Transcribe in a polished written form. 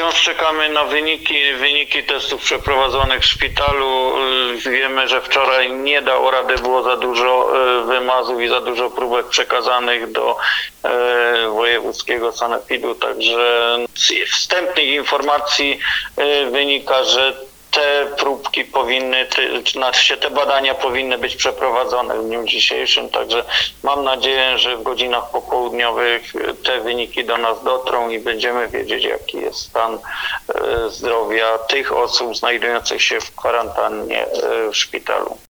wciąż czekamy na wyniki testów przeprowadzonych w szpitalu. Wiemy, że wczoraj nie dało rady, było za dużo wymazów i za dużo próbek przekazanych do wojewódzkiego sanepidu, także z wstępnych informacji wynika, że te próbki powinny, te badania powinny być przeprowadzone w dniu dzisiejszym, także mam nadzieję, że w godzinach popołudniowych te wyniki do nas dotrą i będziemy wiedzieć, jaki jest stan zdrowia tych osób znajdujących się w kwarantannie w szpitalu.